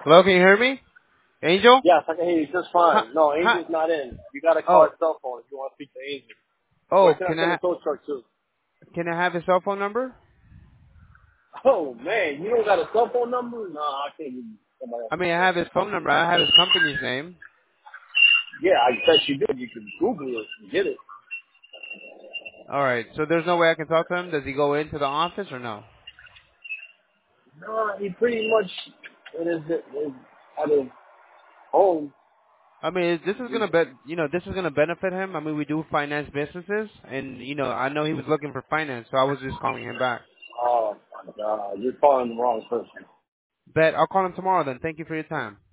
Hello, can you hear me? Angel? Yes, I can hear you just Hi. fine. No, Hi. Angel's not in. You got to call Oh, his cell phone if you want to speak to Angel. Where oh, can I send a tow truck to? can I have his cell phone number? Oh, man, you don't got a cell phone number? No, I can't give you somebody I else's mean, I cell have his phone phone number. number. I have his company's name. Yeah, I bet you did. You can Google it and get it. All right. So there's no way I can talk to him. Does he go into the office or no? No, he pretty much is at his home. I mean, this is gonna this is gonna benefit him. I mean, we do finance businesses, and I know he was looking for finance, so I was just calling him back. Oh, my God. You're calling the wrong person. Bet I'll call him tomorrow then. Thank you for your time.